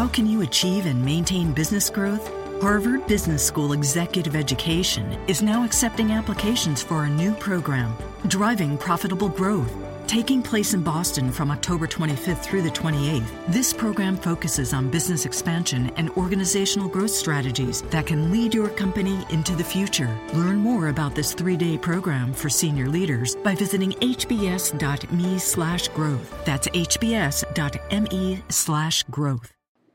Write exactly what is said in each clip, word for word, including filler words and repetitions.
How can you achieve and maintain business growth? Harvard Business School Executive Education is now accepting applications for a new program, Driving Profitable Growth. Taking place in Boston from October twenty-fifth through the twenty-eighth, this program focuses on business expansion and organizational growth strategies that can lead your company into the future. Learn more about this three-day program for senior leaders by visiting hbs.me slash growth. That's hbs.me slash growth.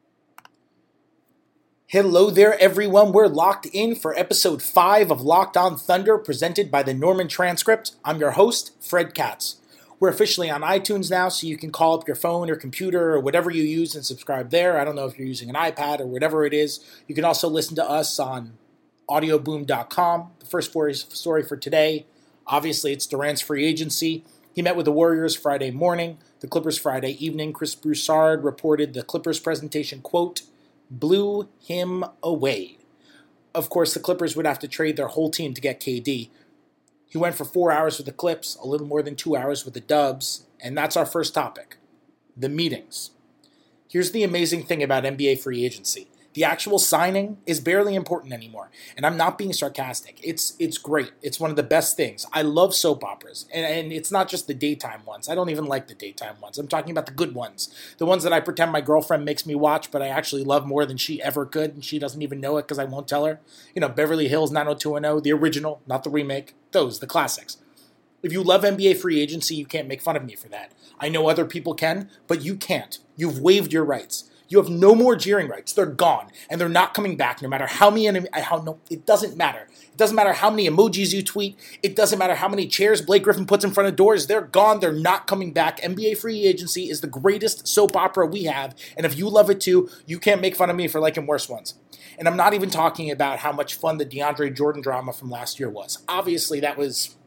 Hello there, everyone. We're locked in for episode five of Locked On Thunder, presented by the Norman Transcript. I'm your host, Fred Katz. We're officially on iTunes now, so you can call up your phone or computer or whatever you use and subscribe there. I don't know if you're using an iPad or whatever it is. You can also listen to us on audio boom dot com. The first story for today, obviously, it's Durant's free agency. He met with the Warriors Friday morning, the Clippers Friday evening. Chris Broussard reported the Clippers presentation, quote, blew him away. Of course, the Clippers would have to trade their whole team to get K D. He went for four hours with the Clips, a little more than two hours with the Dubs, and that's our first topic, the meetings. Here's the amazing thing about N B A free agency. The actual signing is barely important anymore, and I'm not being sarcastic. It's it's great. It's one of the best things. I love soap operas, and, and it's not just the daytime ones. I don't even like the daytime ones. I'm talking about the good ones, the ones that I pretend my girlfriend makes me watch, but I actually love more than she ever could, and she doesn't even know it because I won't tell her. You know, Beverly Hills nine oh two one oh, the original, not the remake. Those, the classics. If you love N B A free agency, you can't make fun of me for that. I know other people can, but you can't. You've waived your rights. You have no more jeering rights. They're gone, and they're not coming back. No matter how many, how no, it doesn't matter. It doesn't matter how many emojis you tweet. It doesn't matter how many chairs Blake Griffin puts in front of doors. They're gone. They're not coming back. N B A free agency is the greatest soap opera we have, and if you love it too, you can't make fun of me for liking worse ones. And I'm not even talking about how much fun the DeAndre Jordan drama from last year was. Obviously, that was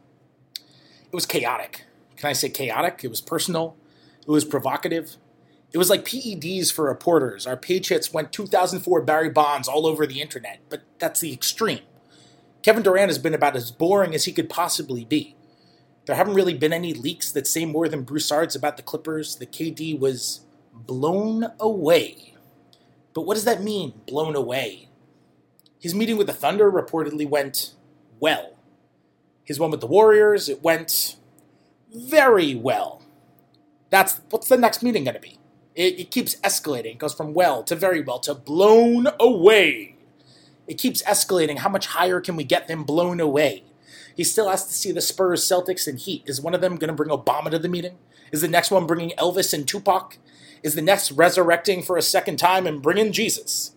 it was chaotic. Can I say chaotic? It was personal. It was provocative. It was like P E Ds for reporters. Our page hits went two thousand four Barry Bonds all over the internet, but that's the extreme. Kevin Durant has been about as boring as he could possibly be. There haven't really been any leaks that say more than Broussard's about the Clippers. The K D was blown away. But what does that mean, blown away? His meeting with the Thunder reportedly went well. His one with the Warriors, it went very well. That's what's the next meeting going to be? It, it keeps escalating. It goes from well to very well to blown away. It keeps escalating. How much higher can we get than blown away? He still has to see the Spurs, Celtics, and Heat. Is one of them going to bring Obama to the meeting? Is the next one bringing Elvis and Tupac? Is the next resurrecting for a second time and bringing Jesus?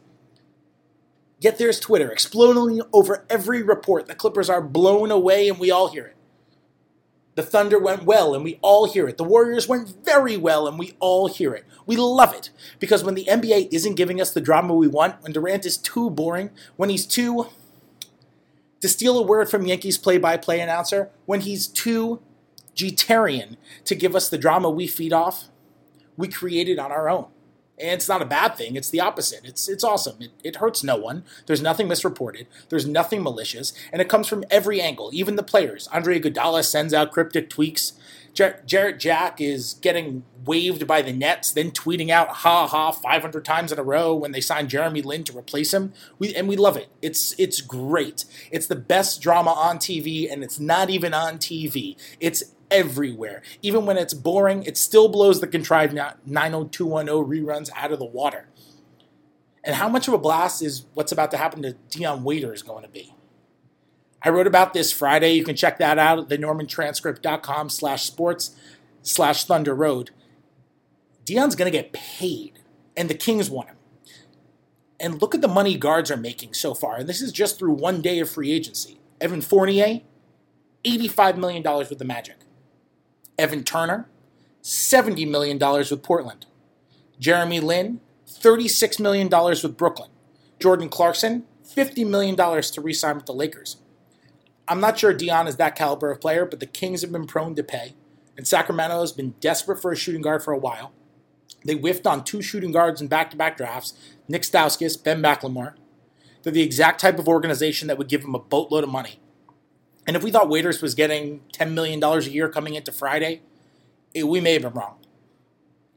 Yet there's Twitter exploding over every report. The Clippers are blown away and we all hear it. The Thunder went well, and we all hear it. The Warriors went very well, and we all hear it. We love it, because when the N B A isn't giving us the drama we want, when Durant is too boring, when he's too, to steal a word from Yankees play-by-play announcer, when he's too Jeterian to give us the drama we feed off, we create it on our own. And it's not a bad thing. It's the opposite. It's it's awesome. It, it hurts no one. There's nothing misreported. There's nothing malicious. And it comes from every angle, even the players. Andre Iguodala sends out cryptic tweaks. Jar- Jarrett Jack is getting waived by the Nets, then tweeting out, ha ha, five hundred times in a row when they signed Jeremy Lin to replace him. We And we love it. It's, it's great. It's the best drama on T V, and it's not even on T V. It's everywhere. Even when it's boring, it still blows the contrived nine oh two one oh reruns out of the water. And how much of a blast is what's about to happen to Dion Waiters going to be? I wrote about this Friday. You can check that out at thenormantranscript.com slash sports slash Thunder Road. Dion's going to get paid, and the Kings want him. And look at the money guards are making so far. And this is just through one day of free agency. Evan Fournier, eighty-five million dollars with the Magic. Evan Turner, seventy million dollars with Portland. Jeremy Lin, thirty-six million dollars with Brooklyn. Jordan Clarkson, fifty million dollars to re-sign with the Lakers. I'm not sure Dion is that caliber of player, but the Kings have been prone to pay, and Sacramento has been desperate for a shooting guard for a while. They whiffed on two shooting guards in back-to-back drafts, Nick Stauskas, Ben McLemore. They're the exact type of organization that would give them a boatload of money. And if we thought Waiters was getting ten million dollars a year coming into Friday, it, we may have been wrong.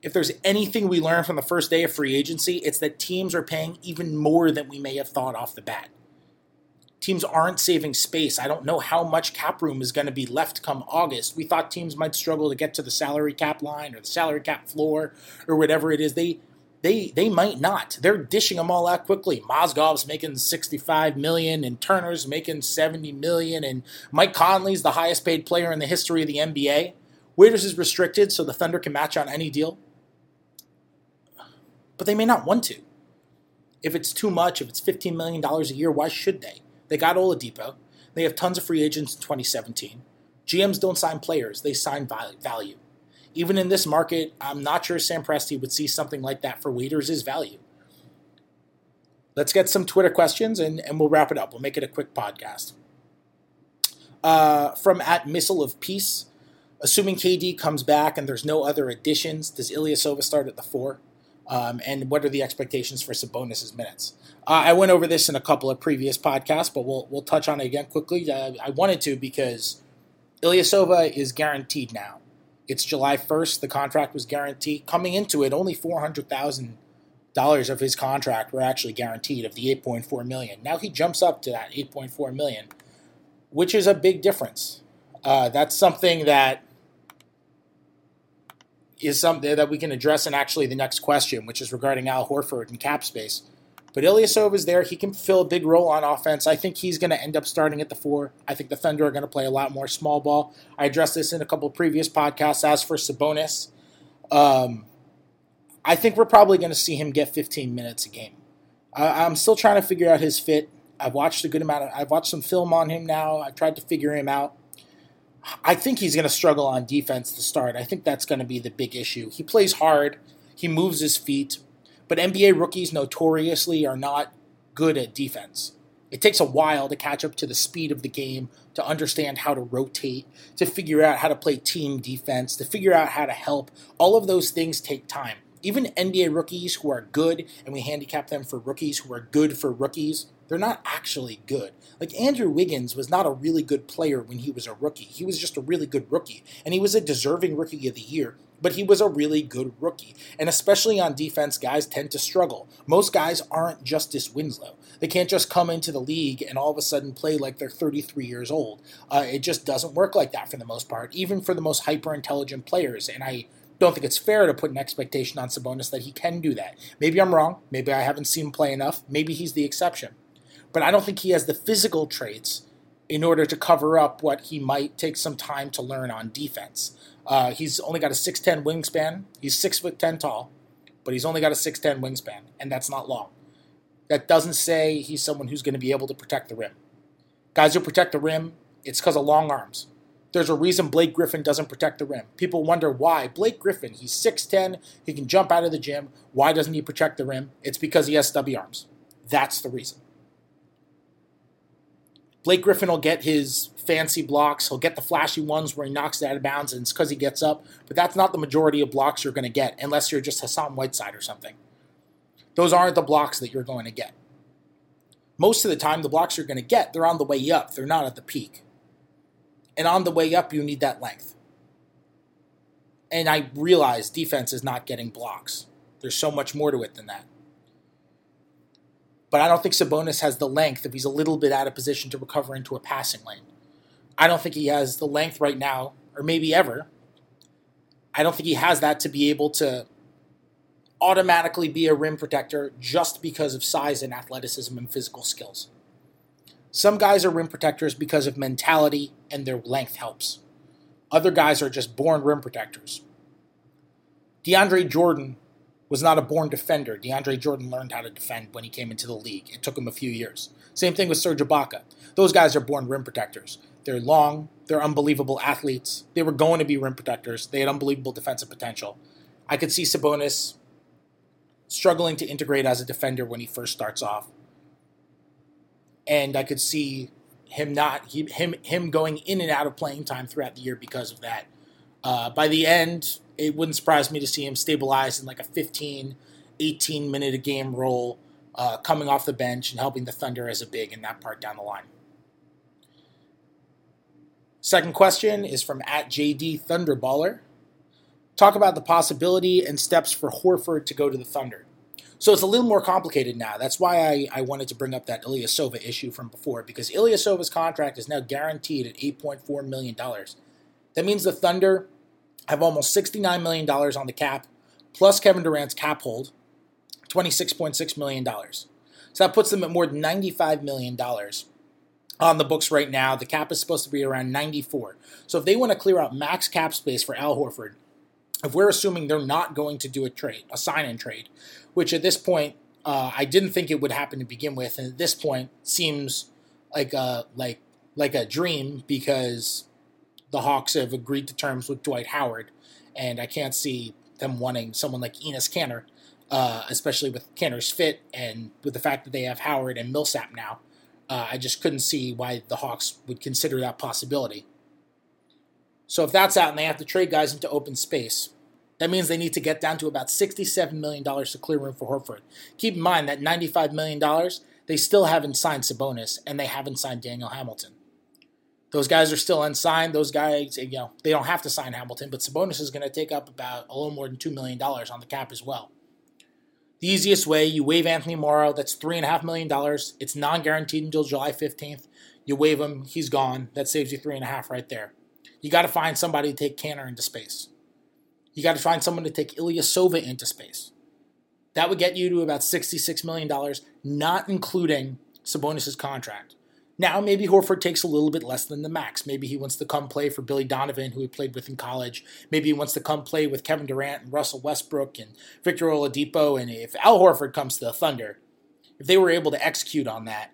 if there's anything we learned from the first day of free agency, it's that teams are paying even more than we may have thought off the bat. Teams aren't saving space. I don't know how much cap room is going to be left come August. We thought teams might struggle to get to the salary cap line or the salary cap floor or whatever it is. They they they might not. They're dishing them all out quickly. Mozgov's making sixty-five million dollars and Turner's making seventy million dollars and Mike Conley's the highest paid player in the history of the N B A. Waiters is restricted so the Thunder can match on any deal. But they may not want to. If it's too much, if it's fifteen million dollars a year, why should they? They got Oladipo. They have tons of free agents in twenty seventeen. G Ms don't sign players. They sign value. Even in this market, I'm not sure Sam Presti would see something like that for Waiters as value. Let's get some Twitter questions, and, and we'll wrap it up. We'll make it a quick podcast. Uh, from at Missile of Peace, assuming K D comes back and there's no other additions, does Ilyasova start at the four? Um, and what are the expectations for Sabonis' minutes? Uh, I went over this in a couple of previous podcasts, but we'll we'll touch on it again quickly. Uh, I wanted to because Ilyasova is guaranteed now. It's July first. The contract was guaranteed. Coming into it, only four hundred thousand dollars of his contract were actually guaranteed of the eight point four million dollars. Now he jumps up to that eight point four million dollars, which is a big difference. Uh, that's something that is something that we can address in actually the next question, which is regarding Al Horford and cap space. But Ilyasova is there. He can fill a big role on offense. I think he's going to end up starting at the four. I think the Thunder are going to play a lot more small ball. I addressed this in a couple of previous podcasts. As for Sabonis, um, I think we're probably going to see him get fifteen minutes a game. I, I'm still trying to figure out his fit. I've watched a good amount of, I've watched some film on him now. I've tried to figure him out. I think he's going to struggle on defense to start. I think that's going to be the big issue. He plays hard. He moves his feet. But N B A rookies notoriously are not good at defense. It takes a while to catch up to the speed of the game, to understand how to rotate, to figure out how to play team defense, to figure out how to help. All of those things take time. Even N B A rookies who are good, and we handicap them for rookies who are good for rookies, they're not actually good. Like Andrew Wiggins was not a really good player when he was a rookie. He was just a really good rookie. And he was a deserving rookie of the year, but he was a really good rookie. And especially on defense, guys tend to struggle. Most guys aren't Justice Winslow. They can't just come into the league and all of a sudden play like they're thirty-three years old. Uh, it just doesn't work like that for the most part, even for the most hyper-intelligent players. And I don't think it's fair to put an expectation on Sabonis that he can do that. Maybe I'm wrong. Maybe I haven't seen him play enough. Maybe he's the exception. But I don't think he has the physical traits in order to cover up what he might take some time to learn on defense. Uh, he's only got a six ten wingspan. He's six foot ten tall, but he's only got a six ten wingspan, and that's not long. That doesn't say he's someone who's going to be able to protect the rim. Guys who protect the rim, it's because of long arms. There's a reason Blake Griffin doesn't protect the rim. People wonder why. Blake Griffin, he's six ten, he can jump out of the gym. Why doesn't he protect the rim? It's because he has stubby arms. That's the reason. Blake Griffin will get his fancy blocks. He'll get the flashy ones where he knocks it out of bounds, and it's because he gets up. But that's not the majority of blocks you're going to get, unless you're just Hassan Whiteside or something. Those aren't the blocks that you're going to get. Most of the time, the blocks you're going to get, they're on the way up. They're not at the peak. And on the way up, you need that length. And I realize defense is not getting blocks. There's so much more to it than that. But I don't think Sabonis has the length if he's a little bit out of position to recover into a passing lane. I don't think he has the length right now, or maybe ever. I don't think he has that to be able to automatically be a rim protector just because of size and athleticism and physical skills. Some guys are rim protectors because of mentality and their length helps. Other guys are just born rim protectors. DeAndre Jordan was not a born defender. DeAndre Jordan learned how to defend when he came into the league. It took him a few years. Same thing with Serge Ibaka. Those guys are born rim protectors. They're long. They're unbelievable athletes. They were going to be rim protectors. They had unbelievable defensive potential. I could see Sabonis struggling to integrate as a defender when he first starts off. And I could see him not he, him him going in and out of playing time throughout the year because of that. Uh, by the end, it wouldn't surprise me to see him stabilize in like a fifteen, eighteen minute a game role, uh, coming off the bench and helping the Thunder as a big in that part down the line. Second question is from at J D Thunderballer. talk about the possibility and steps for Horford to go to the Thunder. So it's a little more complicated now. That's why I, I wanted to bring up that Ilyasova issue from before, because Ilyasova's contract is now guaranteed at eight point four million dollars. That means the Thunder have almost sixty-nine million dollars on the cap, plus Kevin Durant's cap hold, twenty-six point six million dollars. So that puts them at more than ninety-five million dollars on the books right now. The cap is supposed to be around ninety-four. So if they want to clear out max cap space for Al Horford, if we're assuming they're not going to do a trade, a sign-in trade, which at this point, uh, I didn't think it would happen to begin with, and at this point seems like a, like, like a dream, because the Hawks have agreed to terms with Dwight Howard, and I can't see them wanting someone like Enes Kanter, uh, especially with Kanter's fit and with the fact that they have Howard and Millsap now. Uh, I just couldn't see why the Hawks would consider that possibility. So if that's out and they have to trade guys into open space, that means they need to get down to about sixty-seven million dollars to clear room for Horford. Keep in mind that ninety-five million dollars, they still haven't signed Sabonis, and they haven't signed Daniel Hamilton. Those guys are still unsigned. Those guys, you know, they don't have to sign Hamilton, but Sabonis is going to take up about a little more than two million dollars on the cap as well. The easiest way, you waive Anthony Morrow. That's three point five million dollars. It's non-guaranteed until July fifteenth. You waive him, he's gone. That saves you three point five right there. You got to find somebody to take Kanter into space. You got to find someone to take Ilyasova into space. That would get you to about sixty-six million dollars, not including Sabonis' contract. Now, maybe Horford takes a little bit less than the max. Maybe he wants to come play for Billy Donovan, who he played with in college. Maybe he wants to come play with Kevin Durant and Russell Westbrook and Victor Oladipo. And if Al Horford comes to the Thunder, if they were able to execute on that,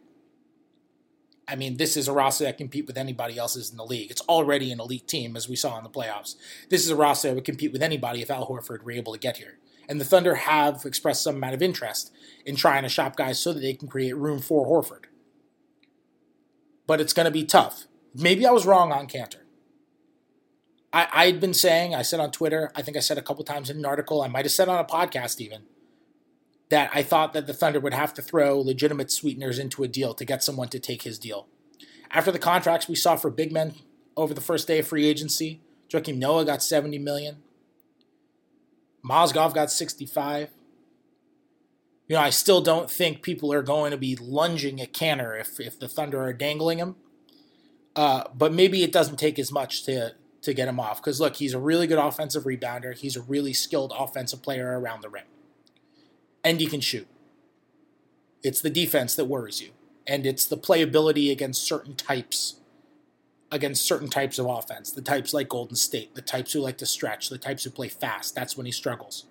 I mean, this is a roster that can compete with anybody else's in the league. It's already an elite team, as we saw in the playoffs. This is a roster that would compete with anybody if Al Horford were able to get here. And the Thunder have expressed some amount of interest in trying to shop guys so that they can create room for Horford. But it's going to be tough. Maybe I was wrong on Kanter. I, I'd been saying, I said on Twitter, I think I said a couple times in an article, I might have said on a podcast even, that I thought that the Thunder would have to throw legitimate sweeteners into a deal to get someone to take his deal. After the contracts we saw for big men over the first day of free agency, Joakim Noah got seventy million dollars. Mozgov got sixty-five. You know, I still don't think people are going to be lunging at Kanter if, if the Thunder are dangling him. Uh, but maybe it doesn't take as much to, to get him off. Because, look, he's a really good offensive rebounder. He's a really skilled offensive player around the rim. And he can shoot. It's the defense that worries you. And it's the playability against certain types, against certain types of offense. The types like Golden State, the types who like to stretch, the types who play fast. That's when he struggles.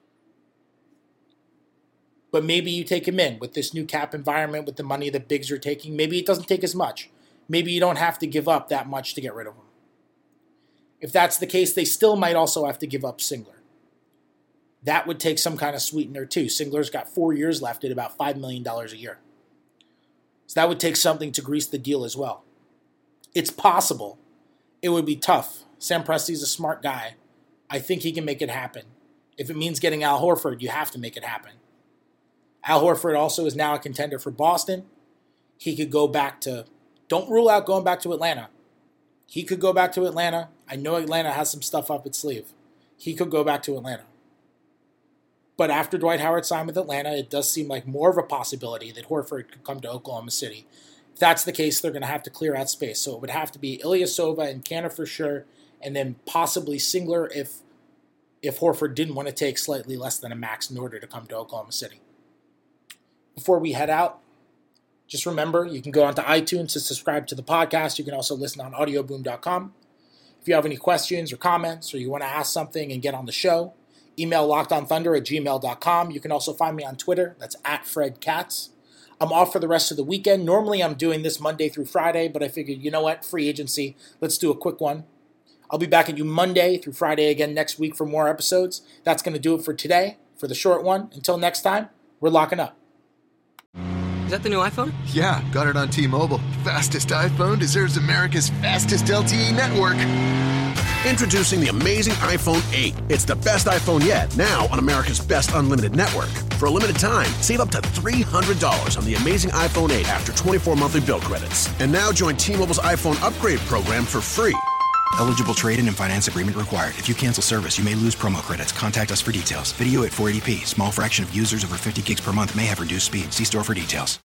But maybe you take him in with this new cap environment, with the money that bigs are taking. Maybe it doesn't take as much. Maybe you don't have to give up that much to get rid of him. If that's the case, they still might also have to give up Singler. That would take some kind of sweetener too. Singler's got four years left at about five million dollars a year. So that would take something to grease the deal as well. It's possible. It would be tough. Sam Presti's a smart guy. I think he can make it happen. If it means getting Al Horford, you have to make it happen. Al Horford also is now a contender for Boston. He could go back to, don't rule out going back to Atlanta. He could go back to Atlanta. I know Atlanta has some stuff up its sleeve. He could go back to Atlanta. But after Dwight Howard signed with Atlanta, it does seem like more of a possibility that Horford could come to Oklahoma City. If that's the case, they're going to have to clear out space. So it would have to be Ilyasova and Kanter for sure, and then possibly Singler if, if Horford didn't want to take slightly less than a max in order to come to Oklahoma City. Before we head out, just remember, you can go onto iTunes to subscribe to the podcast. You can also listen on audio boom dot com. If you have any questions or comments, or you want to ask something and get on the show, email lockedonthunder at gmail dot com. You can also find me on Twitter. That's at Fred Katz. I'm off for the rest of the weekend. Normally I'm doing this Monday through Friday, but I figured, you know what, free agency, let's do a quick one. I'll be back at you Monday through Friday again next week for more episodes. That's going to do it for today, for the short one. Until next time, we're locking up. Is that the new iPhone? Yeah, got it on T-Mobile. Fastest iPhone deserves America's fastest L T E network. Introducing the amazing iPhone eight. It's the best iPhone yet, now on America's best unlimited network. For a limited time, save up to three hundred dollars on the amazing iPhone eight after twenty-four monthly bill credits. And now join T-Mobile's iPhone upgrade program for free. Eligible trade-in and finance agreement required. If you cancel service, you may lose promo credits. Contact us for details. Video at four eighty p. Small fraction of users over fifty gigs per month may have reduced speed. See store for details.